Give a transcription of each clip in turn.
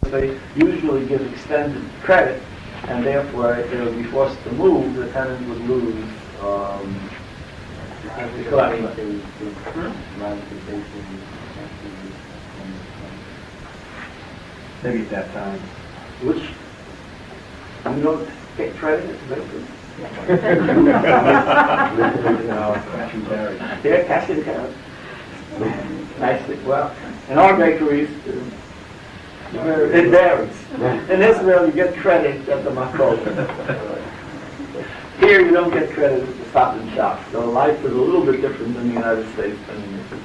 they usually give extended credit, and therefore if they would be forced to move, the tenant would lose the collection. Maybe at that time. Which you don't get credit as victims. Cash and carry. Yeah, cash and carry. Nicely. Well, in our bakeries, it varies. In Israel, you get credit at the makol. Here, you don't get credit at the Stop and Shop. So life is a little bit different in the United States than in Israel.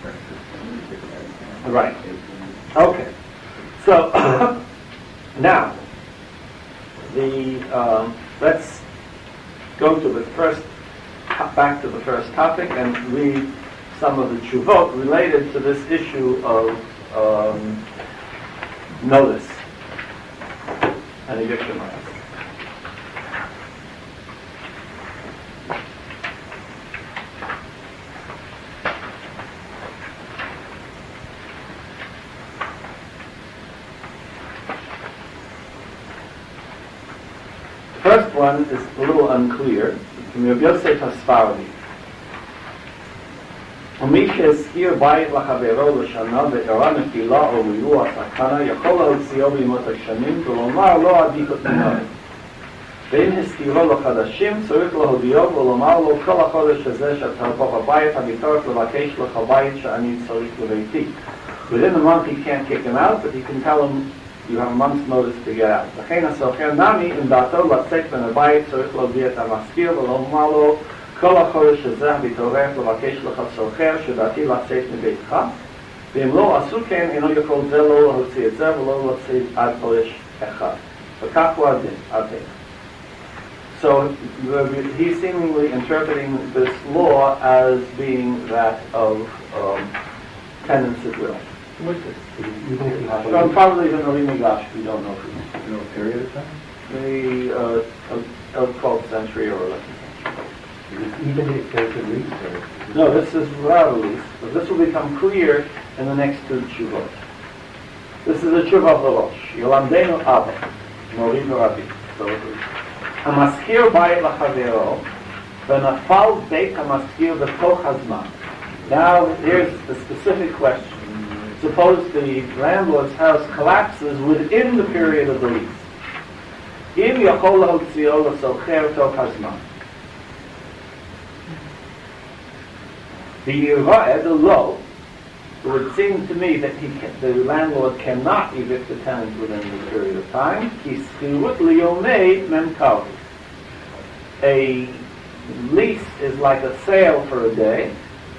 Right. Okay. So now, let's go to back to the first topic and read some of the tshuvot related to this issue of notice and eviction rights. The first one is a little unclear. From Rabbi Yosef HaSfardi. ומי שהזכיר בית לחברו לשנה וערה נפילה או אירוע סכנה יכול להוציאו בימות הגשמים ולומר לו עדיפות מינוי. ואם הזכירו לחדשים צריך להודיעו ולומר לו כל החודש הזה שאתה פה בבית הביטוח לבקש לך בית שאני צריך לביתי. Within a month he can't kick him out, but he can tell him you have a month's notice to get out. לכן הסוחר נמי אם דעתו לצאת מן הבית צריך להודיע את המשכיר ולומר לו כל החודש הזה המתעורר לבקש לך סוחר שדעתי לצאת מביתך, ואם לא עשו כן אינו יכול זה לא להוציא את זה ולא להוציא עד חודש אחד. וכך הוא הדין. So he's seemingly interpreting this law as being that of tenants at will. Probably the Nari Migash, we don't know. You know a period of time? The 12th century or 11th century. Even if there's a lease? No, this is without a lease, but this will become clear in the next two tshuvot. This is a tshuva of the Rosh. Yolamdenu Abba, Mori v'Rabi. So המשכיר בית לחברו, ונפל בית המשכיר בתוך הזמן. Now, here's the specific question. Suppose the landlord's house collapses within the period of the lease. אם יכול להוציאו לסוחר תוך הזמן. The law, it would seem to me that the landlord cannot evict the tenant within the period of time. A lease is like a sale for a day.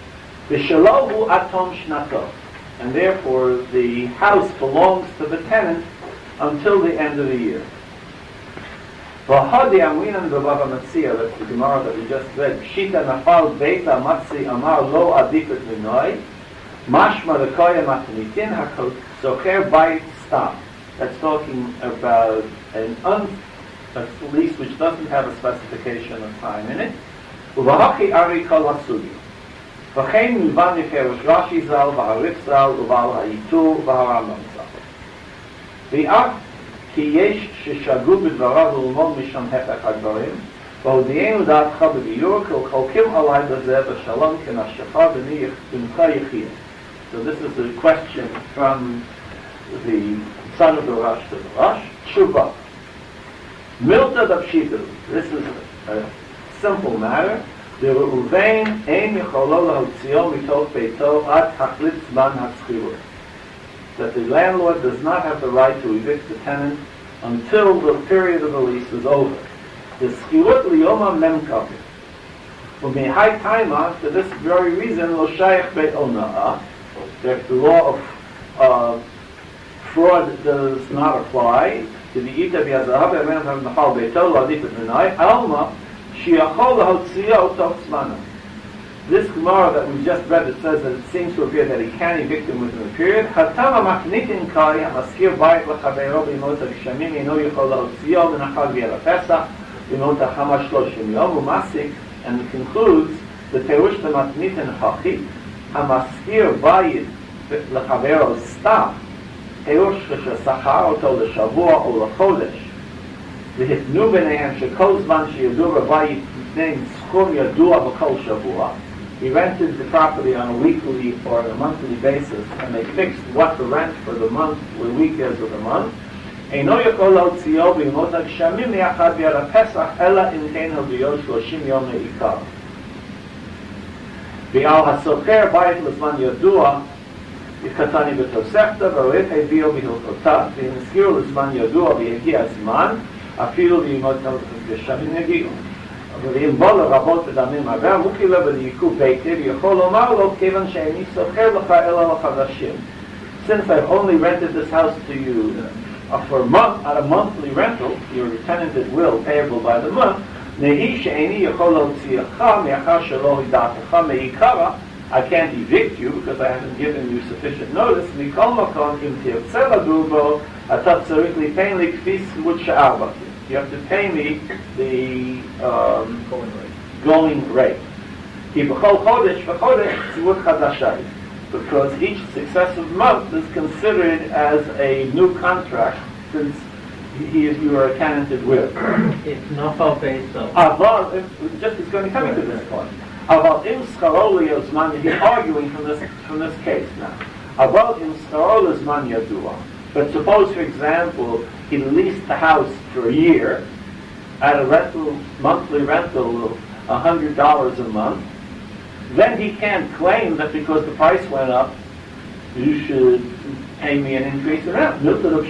And therefore the house belongs to the tenant until the end of the year. That's the Gemara that we just read. Pshita nafal beita matzi amar lo adipet minoi. Mashma rekoya matnitin hakosocher bayit stam. That's talking about a lease which doesn't have a specification of time in it. Uvahachi ari kol hasugi. V'chein milvan neferish Rashi zal, v'harif zal, uval ha'itu, v'harambam zal. V'ach כי יש ששגו בדבריו וללמוד משם הפך הדברים והודיענו דעתך בגיור כי חולקים עלי בזה בשלום כנפשך בנך יחיה. So this is a question from the son of the Rosh to the Rosh. Tshuva. Milta d'pshitu. This is a simple matter. Reuven ein yacholo lahotzio mitoch beito ad tachlit zman hatzchilur. That the landlord does not have the right to evict the tenant until the period of the lease is over. The schilut liyoma memkavir. For me high time for this very reason, lo shayach beit ona'ah, that the law of fraud does not apply to the ita b'yazahav emen ha'nachal beito l'adipet minai alma shiachol lahotzio toch zmana. This Gemara that we just read, it says that it seems to appear that he can evict him within a period. Hatama maknitin kai hamaskir bayit l'chavero b'imot ha'rishamim ino yichol lahotzio v'nachal v'yel ha'pesach b'imot ha'chamash shloshim yom u'masik, and it concludes the terush b'maknitin hachi hamaskir bayit l'chavero stam פירוש ששכר אותו לשבוע או לחודש, והתנו ביניהם שכל זמן שידוע בבית נותנים סכום ידוע בכל שבוע. He rented the property on a weekly or a monthly basis, and they fixed what the rent for the month, the week is of the month. אינו יכול להוציאו בימות הגשמים מיחד ביד הפסח, אלא אם כן הביאו 30 יום לעיקר. ועל השוכר בית לזמן ידוע, כתני בתוספתא, והעורך הביאו בהלכותיו, ואם הזכירו לזמן ידוע והגיע הזמן, אפילו בימות הגשמים יגיעו. ואם בוא לרבות בדמים הרבה, מוכי לו ולעיכוב ביתי, ויכול לומר לו, כיוון שאיני שוכר לך אלא לחדשים. Since I've only rented this house to you for a month, at a monthly rental, your tenanted will payable by the month, נהי שאיני יכול להוציאך מאחר שלא הודעתך מעיקרא, I can't evict you because I haven't given you sufficient notice. מכל מקום, אם תרצה לגור בו, אתה צריך ליתן לי כפי סמוד שאר בתים. You have to pay me the going rate. כי בכל חודש וחודש ציוות חדשה. Because each successive month is considered as a new contract since you are a tenanted will. It's not all based on. Just it's going to come to this point. About im scharolios man, he's arguing from this case now. About im scharolios man yadua. But suppose, for example, he leased the house for a year at a monthly rental of $100 a month. Then he can't claim that because the price went up, you should pay me an increase in rent.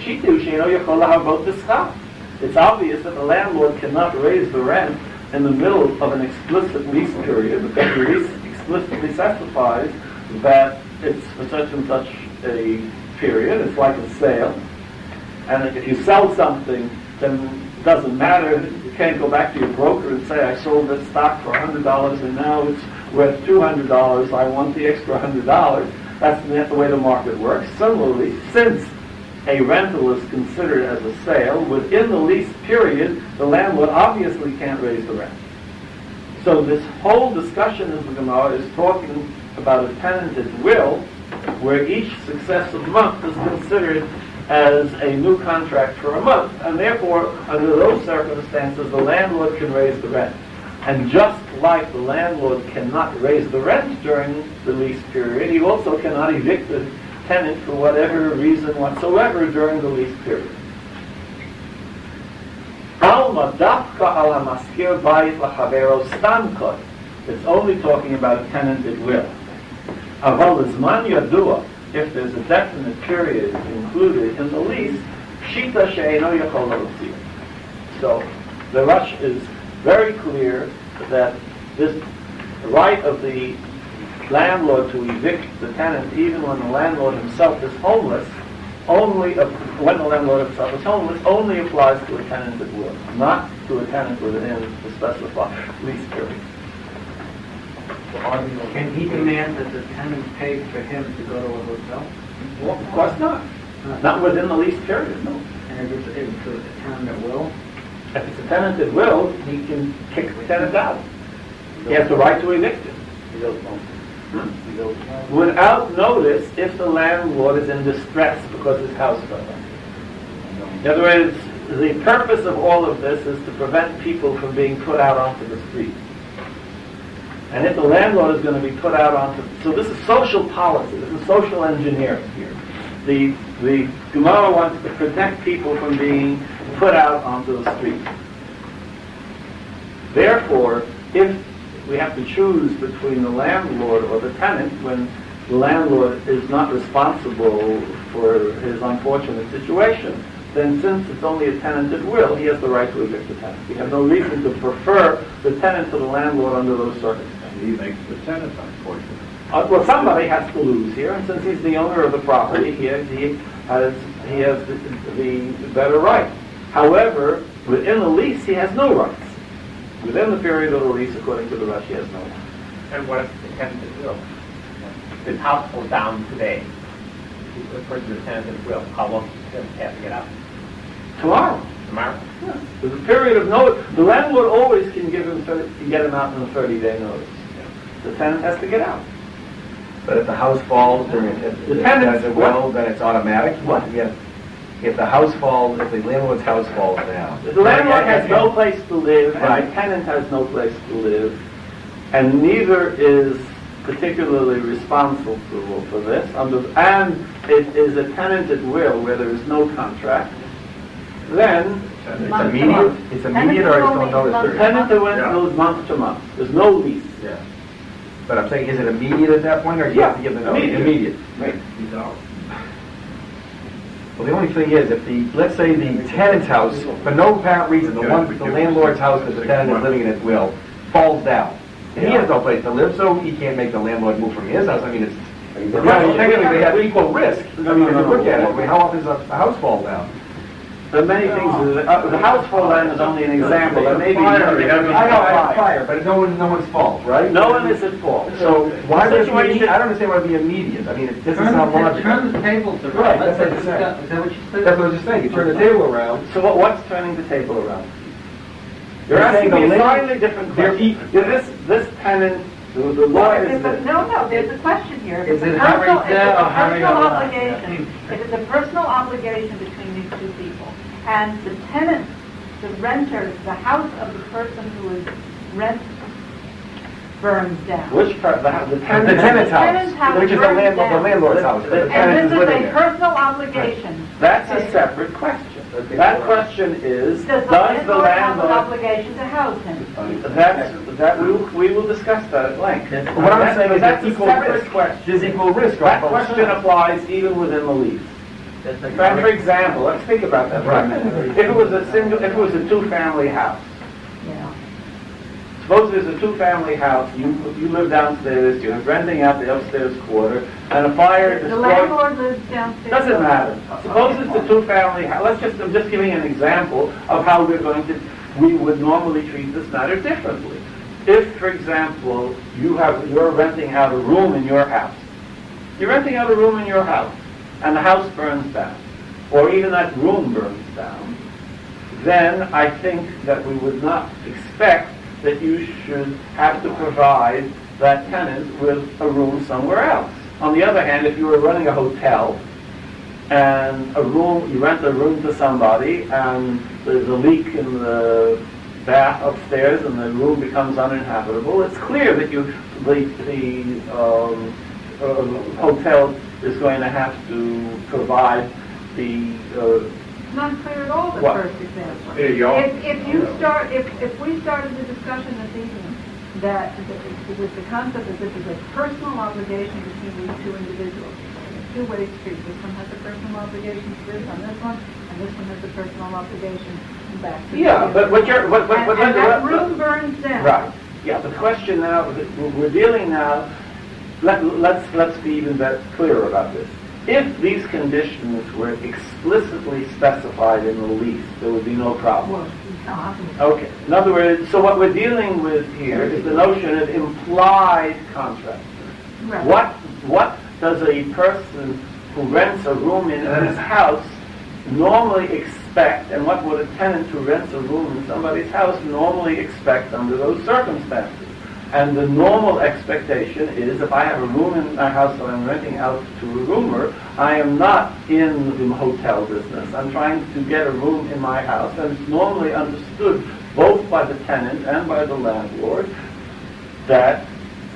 It's obvious that the landlord cannot raise the rent in the middle of an explicit lease period because the lease explicitly specifies that it's for such and such a period. It's like a sale. And if you sell something, then it doesn't matter. You can't go back to your broker and say, I sold this stock for $100 and now it's worth $200, I want the extra $100. That's the way the market works. Similarly, since a rental is considered as a sale, within the lease period, the landlord obviously can't raise the rent. So this whole discussion in the Gemara is talking about a tenanted will, where each successive month is considered as a new contract for a month, and therefore, under those circumstances, the landlord can raise the rent. And just like the landlord cannot raise the rent during the lease period, he also cannot evict the tenant for whatever reason whatsoever during the lease period. It's only talking about a tenanted will. If there's a definite period included in the lease, so the Rush is very clear that this right of the landlord to evict the tenant, even when the landlord himself is homeless, only applies to a tenanted will, not to a tenant within the specified lease period. Can he demand that the tenant pay for him to go to a hotel? Well, of course not. Not within the lease period, no. And if it's a tenant at will? If it's a tenant at will, he can kick the tenant out. He has the right to evict him. Without notice if the landlord is in distress because his house fell down. In other words, the purpose of all of this is to prevent people from being put out onto the street. And if the landlord is going to be put out onto... So this is social policy, this is social engineering here. The Gemara wants to protect people from being put out onto the street. Therefore, if we have to choose between the landlord or the tenant when the landlord is not responsible for his unfortunate situation, then since it's only a tenanted will, he has the right to evict the tenant. We have no reason to prefer the tenant to the landlord under those circumstances. He makes the tenant unfortunate. Well, somebody has to lose here, and since he's the owner of the property, he has the better right. However, within the lease, he has no rights. Within the period of the lease, according to the Rush, he has no rights. And what if the tenanted will? His house falls down today. According to the tenanted will, how long does he have to get out? Tomorrow. Tomorrow? Yeah. There's a period of notice. The landlord always can get him out in a 30-day notice. The tenant has to get out. But if the house falls during if The it tenants- has a will, then it's automatic? What? Yeah. If the house falls, if the landlord's house falls down. The landlord has no place to live, and Right. the tenant has no place to live, and neither is particularly responsible for this, and it is a tenant at will where there is no contract, then It's Month to immediate, month. it's immediate or it's no notice the period? tenant at will Yeah. goes month to month. There's no lease. Yeah. But I'm saying, is it immediate at that point, or do you have to give the notice? Immediate. Right. He's out. Well, the only thing is, if the, let's say the tenant's house, for no apparent reason, the landlord's house that the tenant is living in at will, falls down. And he has no place to live, so he can't make the landlord move from his house. I mean, it's, technically they have equal risk. I mean, if you look at it, I mean, how often does a house fall down? There are many things. The house fall down is only an example. There may be I know, fire, but no one's fault, right? No one is at fault. So why The would it be, situation- I don't understand why it'd be immediate. I mean, it doesn't Turn sound the logical. tables around. Right, that's what you're Is saying. that what you said? That's what I was just saying, you turn the table around. So what's turning the table around? You're You're asking saying me the a land- slightly different they're question. This tenant, the law is this. No, there's a question here. If Is it's it a Harry personal, if there it's or a Harry personal Allen? obligation, if it's a personal obligation between these two people, and the tenant, the renter, the house of the person who is rent burns down. Which part, the The tenant? tenant's tenant's house house, which is the burns down. landlord's house, but the And tenant And is this is living a there. personal obligation. That's a separate question. That question is, Does the landlord have an obligation to house him? We will discuss that at length. What I'm saying is That's there's a equal separate risk. question. There's equal risk on That both question sides. applies even within the lease. For example, let's think about that for a minute. If it was a two-family house, Yeah. suppose there's a two-family house, you live downstairs, you're renting out the upstairs quarter, and a fire The destroys... landlord lives downstairs. Doesn't matter. Suppose it's a two-family house. I'm just giving an example of how we would normally treat this matter differently. If, for example, you're renting out a room in your house. You're renting out a room in your house, and the house burns down, or even that room burns down, then I think that we would not expect that you should have to provide that tenant with a room somewhere else. On the other hand, if you were running a hotel and you rent a room to somebody and there's a leak in the bath upstairs and the room becomes uninhabitable, it's clear that the hotel is going to have to provide the It's not clear at all, the What? first example. Here you go. If we started the discussion this evening, with the concept that this is a personal obligation between these two individuals, it's a two-way street. This one has a personal obligation to this on this one, and this one has a personal obligation back to the other. but what you're And that room burns down. right. Yeah, the question now we're dealing now. Let's be even clearer about this. If these conditions were explicitly specified in the lease, there would be no problem. Well, it's not. Okay. In other words, so what we're dealing with here is the notion of implied contract. Right. What does a person who rents a room in his house normally expect, and what would a tenant who rents a room in somebody's house normally expect under those circumstances? And the normal expectation is, if I have a room in my house that I'm renting out to a roomer, I am not in the hotel business. I'm trying to get a room in my house, and it's normally understood both by the tenant and by the landlord that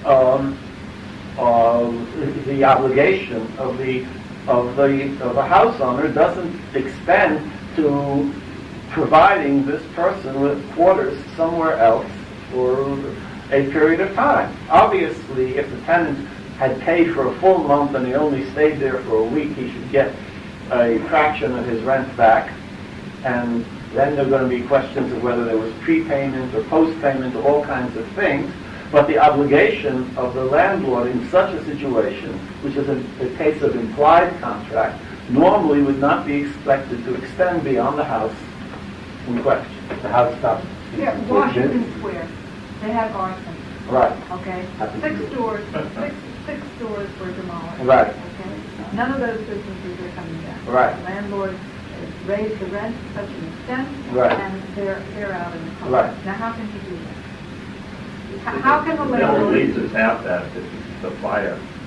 the obligation of the house owner doesn't extend to providing this person with quarters somewhere else for a period of time. Obviously, if the tenant had paid for a full month and he only stayed there for a week, he should get a fraction of his rent back. And then there are going to be questions of whether there was prepayment or postpayment or all kinds of things. But the obligation of the landlord in such a situation, which is a case of implied contract, normally would not be expected to extend beyond the house in question. The house stops. Yeah, Washington Square, they have arson. Right. Okay, six stores were demolished. Right. Okay, none of those businesses are coming back. Right. The landlord raised the rent to such an extent, Right. and they're out in the public. Right. Now, how can he do that? How can the The landlord? leases have that, if the fire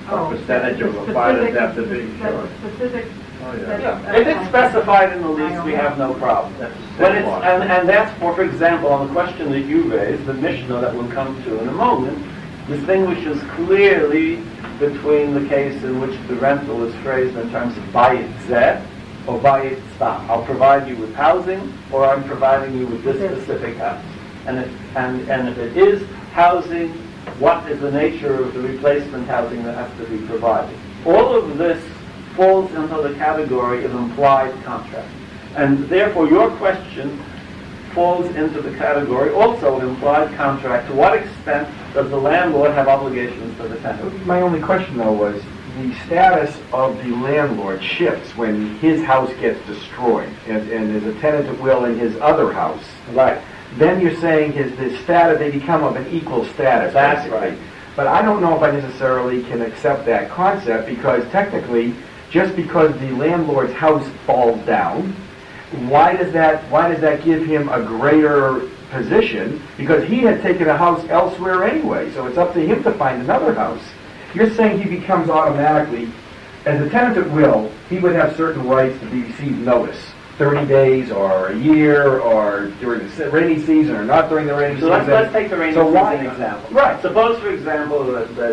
Oh, percentage of the a finance specific- after being that's short. Specific. Oh, yeah. that's- Yeah, if it's specified in the lease, we have no problem. That's the But same it's, one. and that's, for example, on the question that you raised, the Mishnah that we'll come to in a moment, distinguishes clearly between the case in which the rental is phrased in terms of bayit zeh or bayit stam. I'll provide you with housing, or I'm providing you with this specific house. And if it is housing, what is the nature of the replacement housing that has to be provided? All of this falls into the category of implied contract. And therefore your question falls into the category also of implied contract. To what extent does the landlord have obligations to the tenant? My only question though was, the status of the landlord shifts when his house gets destroyed and there's a tenant at will in his other house. Right. Then you're saying his status, they become of an equal status. That's basically. right. But I don't know if I necessarily can accept that concept, because technically, just because the landlord's house falls down, why does that give him a greater position? Because he had taken a house elsewhere anyway, so it's up to him to find another house. You're saying he becomes automatically, as a tenant at will, he would have certain rights to receive notice, 30 days or a year, or during the rainy season or not during the rainy So season. let's take the rainy So season why- example. Right. Suppose, for example,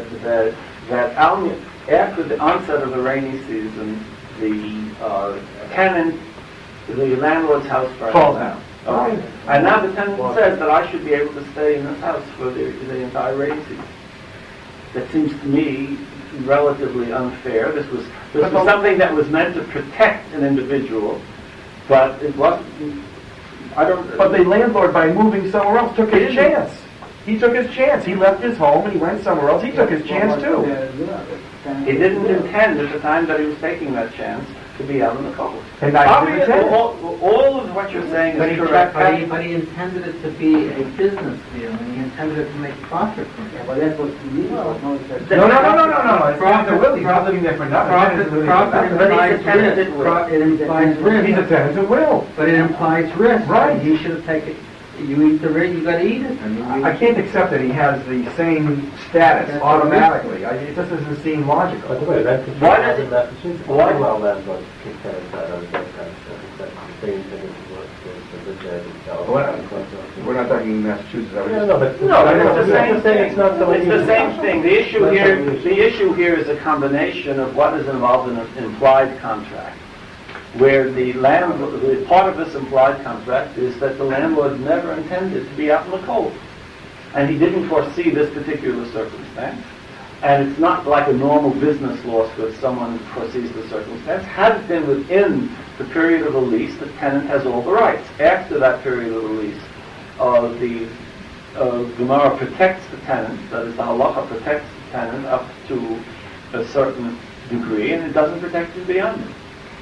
that after the onset of the rainy season, the tenant, the landlord's house burns Falls down. down. Okay. And now the tenant says that I should be able to stay in this house for the entire rainy season. That seems to me relatively unfair. This was something that was meant to protect an individual, but it wasn't. But the landlord, by moving somewhere else, took his chance. He took his chance. He left his home and he went somewhere else. He took his chance too. He didn't intend at the time that he was taking that chance to be out in the cold. And I Obviously, didn't all of what you're saying But is he, correct. but he intended it to be a business deal, and he intended it to make profit from it. Well, that's what you need. No. It's not the will. He's not living there for nothing. He's living there for nothing. Profit But he's a tenant at will. it implies risk. He's a tenant at will. But it implies risk. Right. He should have taken. You eat the risk, you got to eat it. I mean, I can't accept that he has the same status automatically. It just doesn't seem logical. By the way, that could be Why does it- in Massachusetts. why- Well, landlords kick tenants out of that kind of stuff. That's the same thing as what the rich guys in California. We're not talking Massachusetts. I was No, just- no, but No, I know, it's the I'm same just saying thing. it's not so It's easy. the same thing. The issue here is a combination of what is involved in an implied contract, where the part of this implied contract is that the landlord never intended to be out in the cold, and he didn't foresee this particular circumstance. And it's not like a normal business loss where someone foresees the circumstance. Had it been within the period of the lease, the tenant has all the rights. After that period of the lease, the Gemara protects the tenant, that is, the halacha protects the tenant up to a certain degree, and it doesn't protect you beyond it.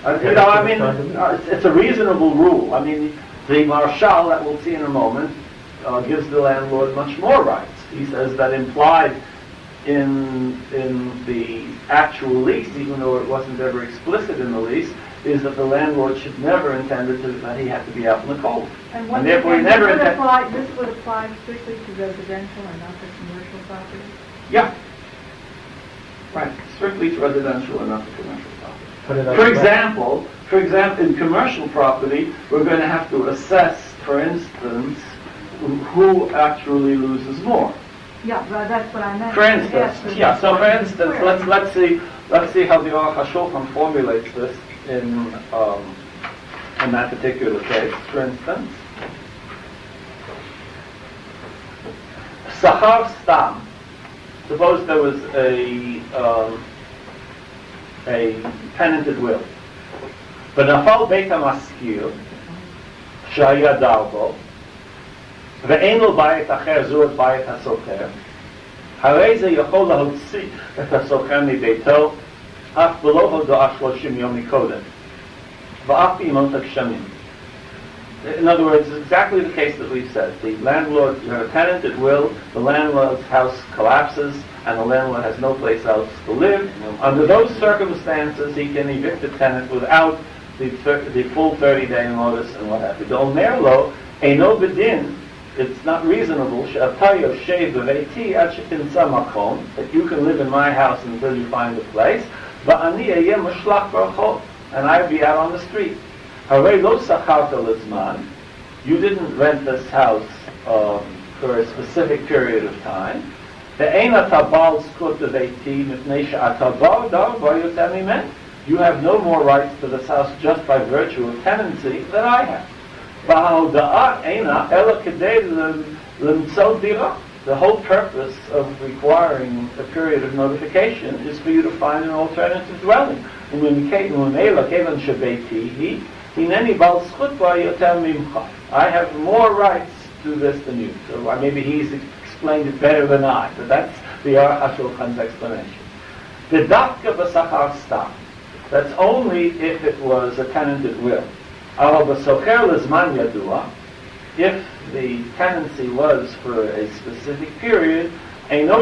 It's a reasonable rule. I mean, the Marshal that we'll see in a moment gives the landlord much more rights. He says that implied in the actual lease, even though it wasn't ever explicit in the lease, is that the landlord should never intended that he had to be out in the cold. And therefore he never this would apply strictly to residential and not to commercial property? Yeah. Right. Strictly to residential and not to commercial property. Put it on For the example, in commercial property, we're going to have to assess, for instance, who actually loses more. Yeah, well, that's what I meant. For instance, So for instance, let's see how the Aruch HaShulchan formulates this in that particular case. For instance, Sachar Stam. Suppose there was a tenant at will. ונפל בית המשכיר שהיה דר בו ואין לו בית אחר זו את בית הסוחר, הרי זה יכול להוציא את הסוחר מביתו אף בלא הודעה 30 יום מקודם ואף בימות הגשמים. In other words, it's exactly the case that we've said. The landlord, you have a tenant at will, the landlord's house collapses, and the landlord has no place else to live. Under those circumstances, he can evict the tenant without the full 30-day notice and what have you. The Omer lo, eino bedin, it's not reasonable that you can live in my house until you find a place, and I'll be out on the street. You didn't rent this house for a specific period of time. You have no more rights to this house just by virtue of tenancy than I have. The whole purpose of requiring a period of notification is for you to find an alternative dwelling. I have more rights to this than you. So maybe he's explained it better than I, but that's the Aruch HaShulchan's explanation. The dafka b'sachar stam. That's only if it was a tenanted will. If the tenancy was for a specific period, no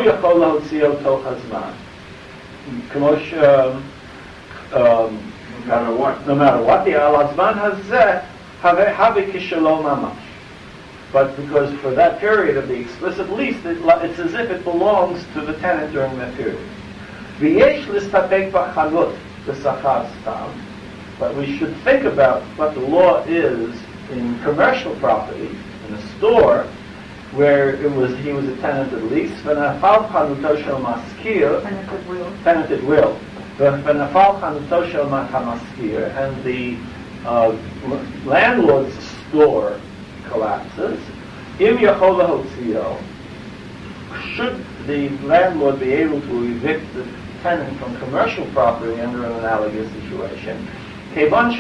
matter what, the alazman hazeh have kishalom mamash. But because for that period of the explicit lease, it's as if it belongs to the tenant during that period. V'yesh l'stapek b'chanut b'sachar stam. But we should think about what the law is in commercial property, in a store, where he was a tenanted lease. V'nafal chanuto shel maskir, tenanted will. V'nafal chanuto shel maskir, and the landlord's store collapses. Im yachol lahotzio, should the landlord be able to evict the tenant from commercial property under an analogous situation? Because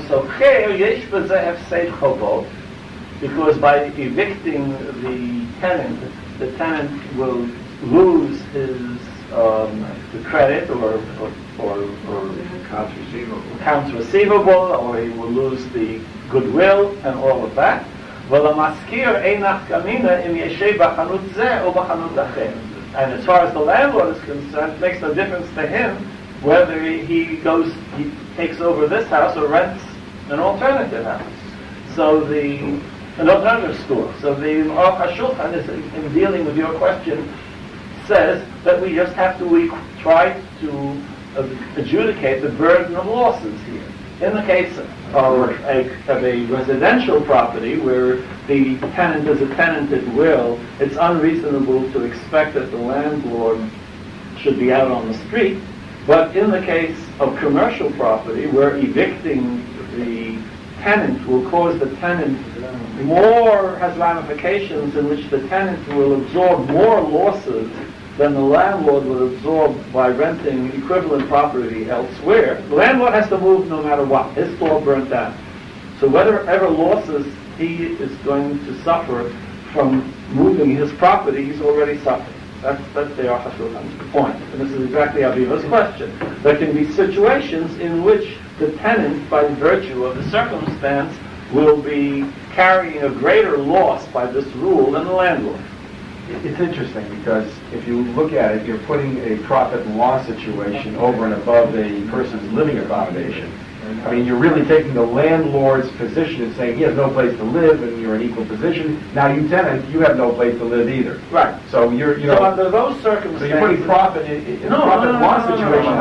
by evicting the tenant will lose his the credit or accounts receivable, or he will lose the goodwill and all of that. And as far as the landlord is concerned, it makes no difference to him whether he takes over this house or rents an alternative house. So an alternative store. So the Aruch HaShulchan, in dealing with your question, says that we just have to try to adjudicate the burden of losses here. In the case of a residential property where the tenant is a tenanted will, it's unreasonable to expect that the landlord should be out on the street. But in the case of commercial property, where evicting the tenant will cause the tenant has ramifications in which the tenant will absorb more losses than the landlord will absorb by renting equivalent property elsewhere. The landlord has to move no matter what. His store burnt down. So whatever losses he is going to suffer from moving his property, he's already suffered. That's the Aruch HaShulchan's point. And this is exactly Aviva's question. There can be situations in which the tenant, by virtue of the circumstance, will be carrying a greater loss by this rule than the landlord. It's interesting because if you look at it, you're putting a profit and loss situation over and above a person's living accommodation. I mean, you're really taking the landlord's position and saying he has no place to live, and you're in equal position. Now, you tenant, you have no place to live either. Right. So so under those circumstances, so you're putting profit in a profit and loss situation.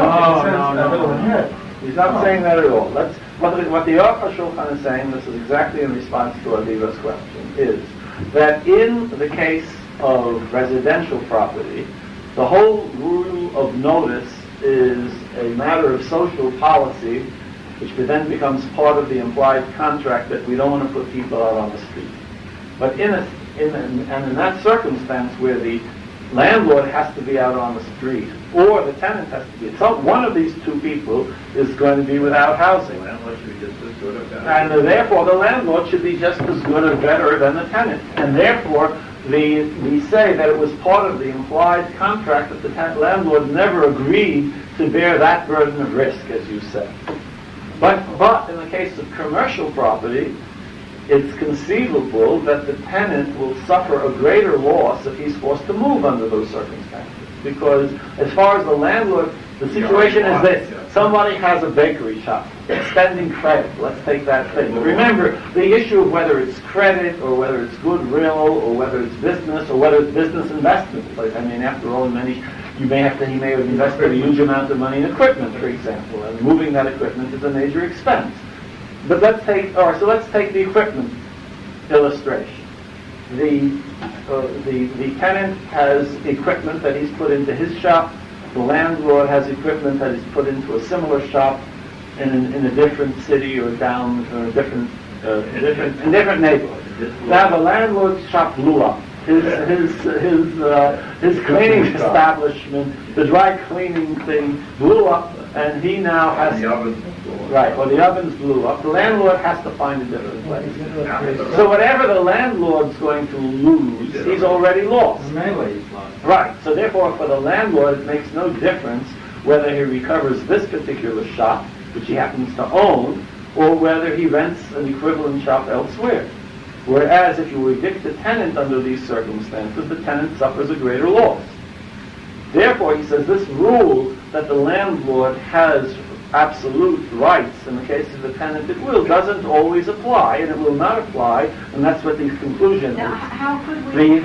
No. He's not saying that at all. What the Aruch HaShulchan is saying, this is exactly in response to Aviva's question, is that in the case of residential property, the whole rule of notice is a matter of social policy, which then becomes part of the implied contract that we don't want to put people out on the street. But in that circumstance where the landlord has to be out on the street, or the tenant has to be, one of these two people is going to be without housing. And therefore the landlord should be just as good or better than the tenant. And therefore we say that it was part of the implied contract that the landlord never agreed to bear that burden of risk, as you said. But in the case of commercial property, it's conceivable that the tenant will suffer a greater loss if he's forced to move under those circumstances. Because as far as the landlord The situation is this. Somebody has a bakery shop, extending credit. Let's take that thing. But remember, the issue of whether it's credit or whether it's goodwill or whether it's business or whether it's business investment. Like, I mean, after all, he may have invested a huge amount of money in equipment, for example, and moving that equipment is a major expense. But let's take the equipment illustration. The tenant has equipment that he's put into his shop. The landlord has equipment that he's put into a similar shop in a different city or down or a different neighborhood. Now the landlord's shop blew up. His cleaning establishment, the dry cleaning thing, blew up, and he now has The ovens blew up. right. Well, the ovens blew up. The landlord has to find a different place. So whatever the landlord's going to lose, he's already lost. In many ways, lost. Right. So therefore, for the landlord, it makes no difference whether he recovers this particular shop, which he happens to own, or whether he rents an equivalent shop elsewhere. Whereas if you evict the tenant under these circumstances, the tenant suffers a greater loss. Therefore, he says this rule that the landlord has absolute rights in the case of the tenant at will doesn't always apply, and it will not apply, and that's what the conclusion Now, is. how could we...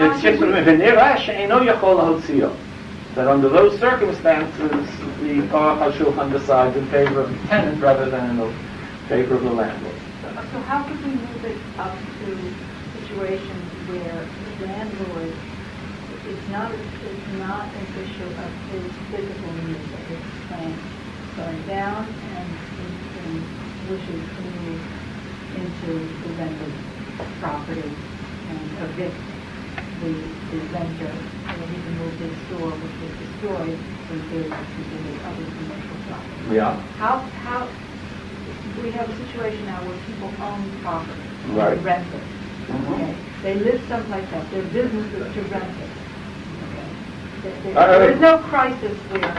That under those circumstances, the Aruch HaShulchan decides in favor of the tenant rather than in favor of the landlord. So how could we move it up to situations where the landlord is not an issue of his physical needs of his plant going down and he wishes to move into the rented property and evict the renter, so that he can move his store, which was destroyed, so he could consider other commercial property. Yeah. How we have a situation now where people own property, Right. and rent it. Okay, they live someplace else. Their business is to rent it. Okay, there is no crisis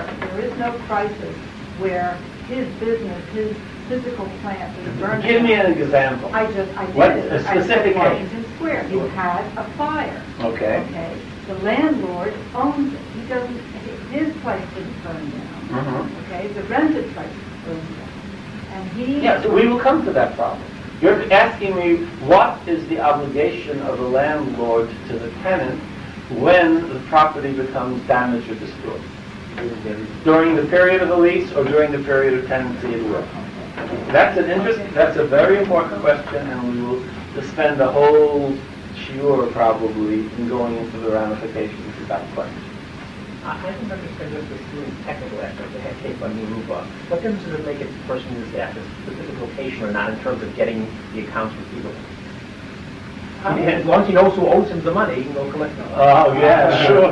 where his business, his physical plant is burned. Give me an example. I did. What? I A said specific case. Washington Square. You had a fire. Okay. Okay. The landlord owns it. He doesn't. His place didn't burn down. Mhm. Okay. The rented place burned down, and he. Yeah, so we will come to that problem. You're asking me what is the obligation of the landlord to the tenant when the property becomes damaged or destroyed? During the period of the lease or during the period of tenancy at will? That's a very important question, and we will spend a whole shiur probably in going into the ramifications of that question. I don't understand just the technical aspect of the case on Miruba. What difference does it make if the person is at this specific location or not in terms of getting the accounts receivable? I mean, as long as he knows who owes him the money, he can go collect it. Oh, yeah, sure.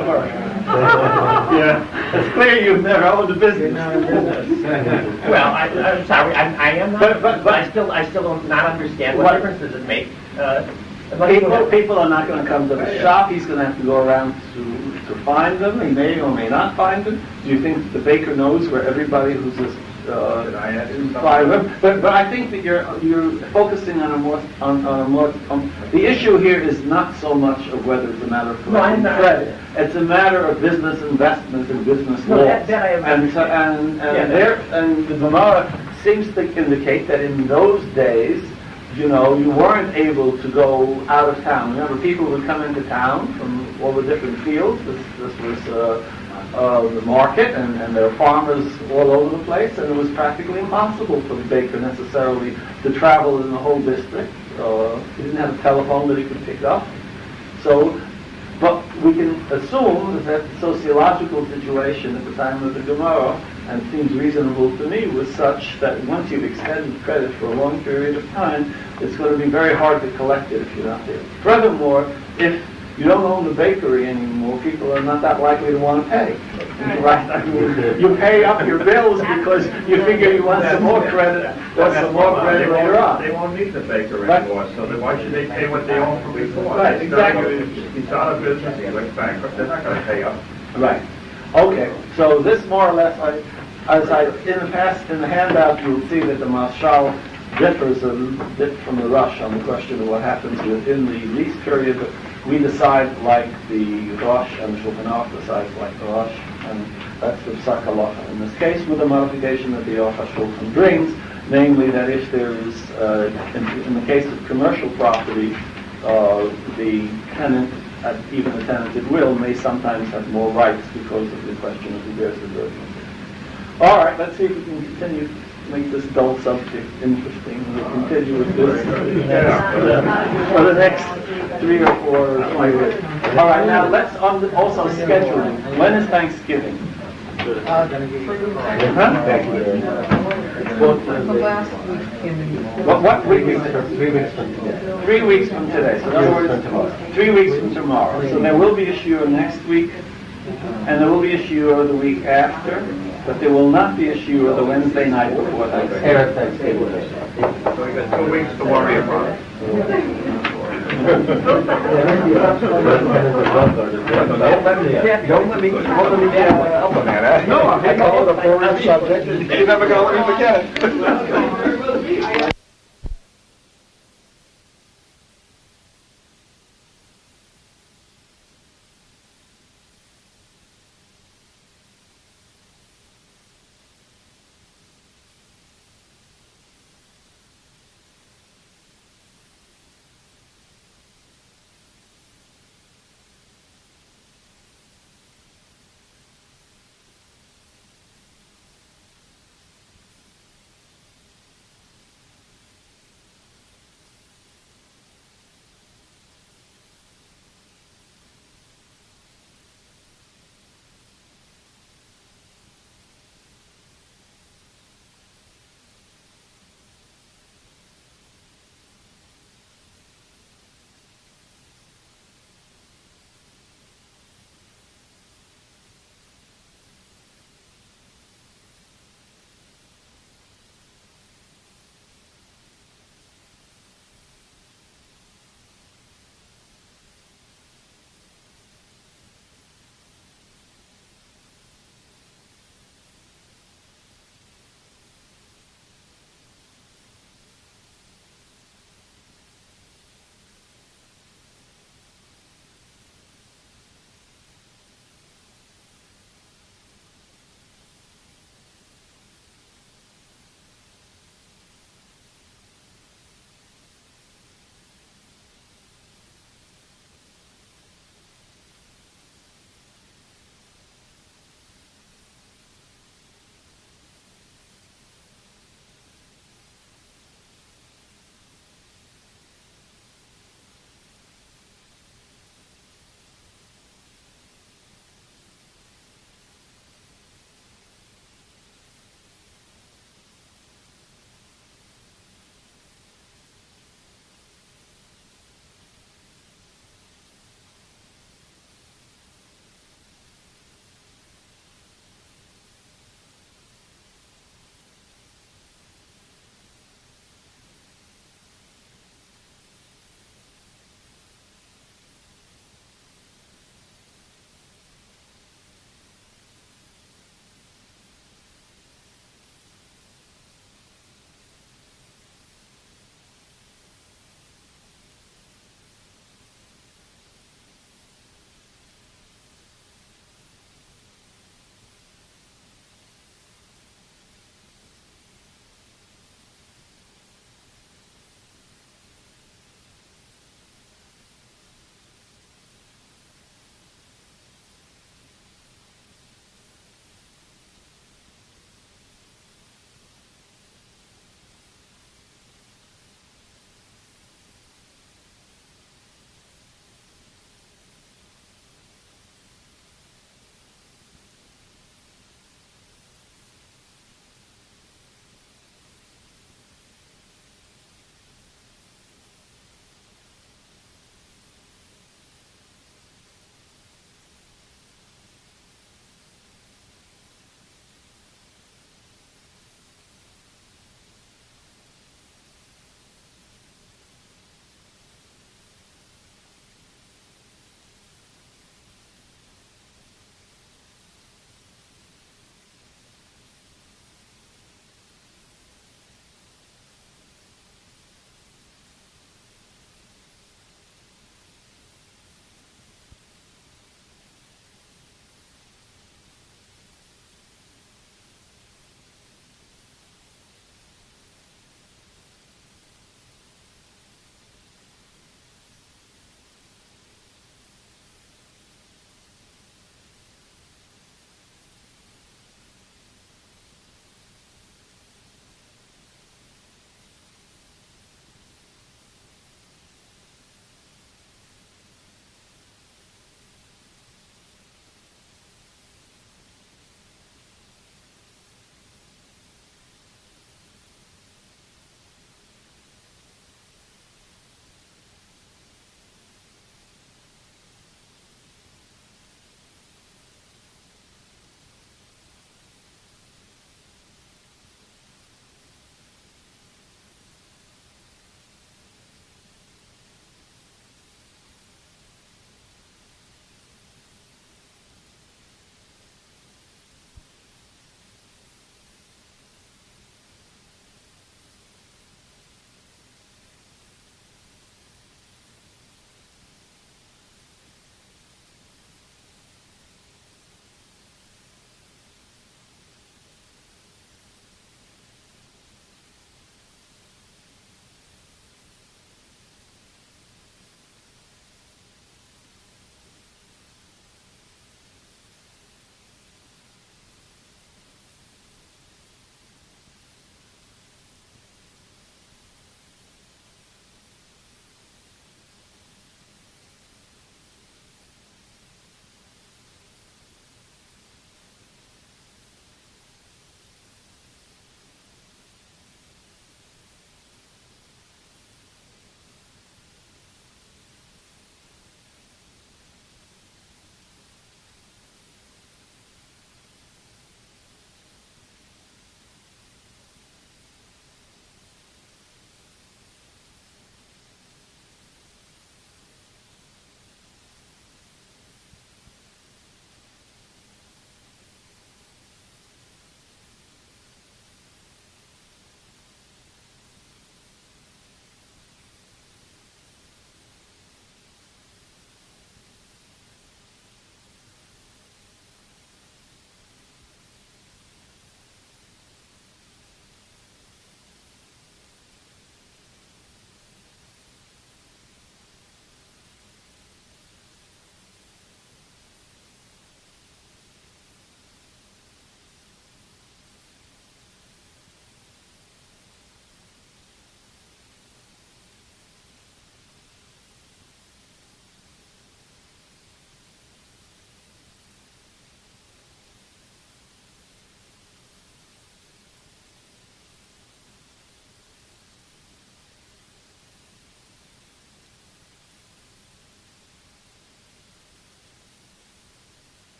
Yeah. It's clear you've never owned a business. Well, I'm sorry, I am not, But I still don't not understand what difference does it make. People are not going to come to the shop. He's going to have to go around to find them. He may or may not find them. Do you think the baker knows where everybody who's by them? But I think that you're focusing on a more the issue here is not so much of whether it's a matter of collecting credit. It's a matter of business investment and business law. That I have. And the Gemara seems to indicate that in those days, you weren't able to go out of town. Remember, people would come into town from all the different fields. This was the market, and there were farmers all over the place, and it was practically impossible for the baker necessarily to travel in the whole district. He didn't have a telephone that he could pick up. But we can assume that the sociological situation at the time of the Gemara, and it seems reasonable to me, was such that once you've extended credit for a long period of time, it's going to be very hard to collect it if you're not there. Furthermore, if you don't own the bakery anymore, people are not that likely to want to pay. Right? I mean, you pay up your bills because you figure you want some more credit. Some more credit later on. They won't need the baker Right. anymore, so then why should they pay what they own from before? Right, exactly. He's out of business, he went bankrupt, they're not going to pay up. Right. Okay. So this more or less, in the handout, you'll see that the Mashal differs a bit from the Rush on the question of what happens within the lease period. But we decide like the Rosh, and the Shulchan Aruch decides like the Rosh, and That's the psak halacha. In this case, with the modification that the Aruch HaShulchan brings, namely that if there is, in the case of commercial property, the tenant, even the tenant at will, may sometimes have more rights because of the question of who bears the burden. All right, let's see if we can continue to make this dull subject interesting. We'll continue with this for the next 3 or 4 or 5 years. All right, now let's also scheduling. When is Thanksgiving? The last week in What week is it? 3 weeks from today. 3 weeks from today. So in other words, 3 weeks from tomorrow. So there will be a shiur next week, and there will be a shiur the week after, but there will not be a shiur the Wednesday night before Thanksgiving. So we got 2 weeks to worry about. Don't let me help him, man. No, I'm taking all the forward subject. You're never gonna let me forget it.